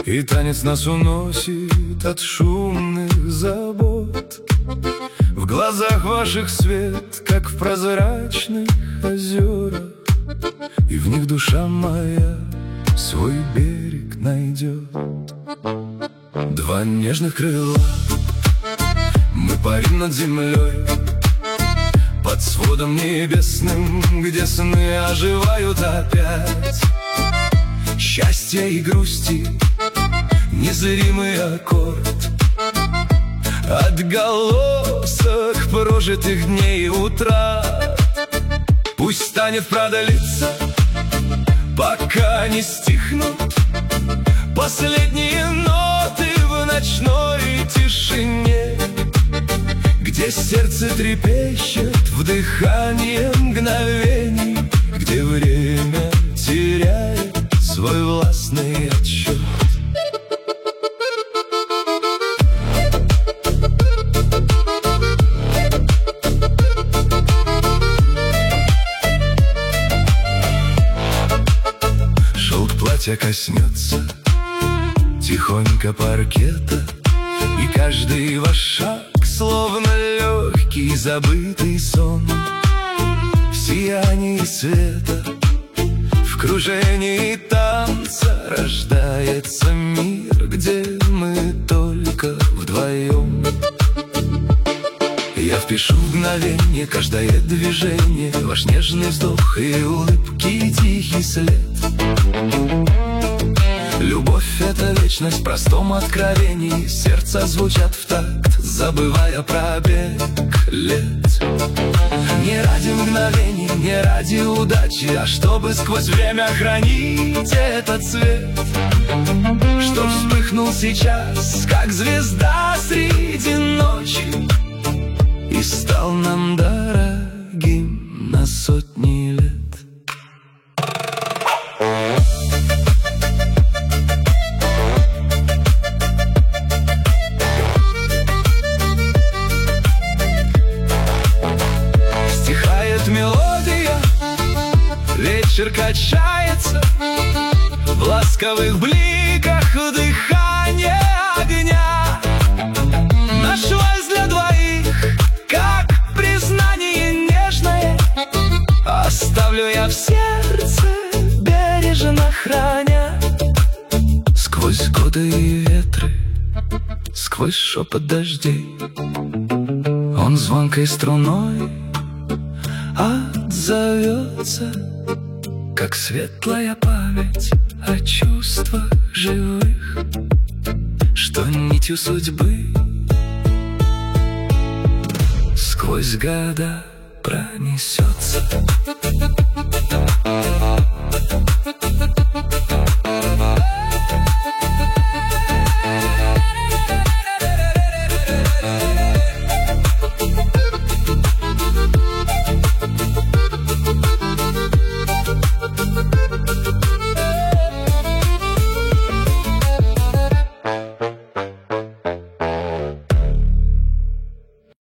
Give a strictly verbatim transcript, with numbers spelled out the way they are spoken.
И танец нас уносит от шумных забот. В глазах ваших свет, как в прозрачных озерах, и в них душа моя свой берег найдет. Два нежных крыла, мы парим над землей, под сводом небесным, где сны оживают опять. Счастья и грусти, незримый аккорд, отголосок прожитых дней и утрат. Пусть станет правда лица, пока не стихнут последние ноты в ночной тишине, где сердце трепещет в дыхании мгновений, где время теряет свой властный отсчет. Шелк платья коснется тихонько паркета, и каждый ваш шаг словно легкий забытый сон. В сиянии света, в кружении танца рождается мир, где мы только вдвоем. Я впишу в мгновенье каждое движение, ваш нежный вздох и улыбки тихий след. Любовь — это вечность в простом откровении, сердца звучат в такт, забывая про бег лет. Не ради мгновений, не ради удачи, а чтобы сквозь время хранить этот свет, что вспыхнул сейчас, как звезда среди ночи, и стал нам дорогим на сотни лет. Мелодия, вечер качается в ласковых бликах дыхания огня. Нашлась для двоих, как признание нежное, оставлю я в сердце, бережно храня. Сквозь годы и ветры, сквозь шепот дождей, он звонкой струной отзовется, как светлая память о чувствах живых, что нитью судьбы сквозь года пронесется.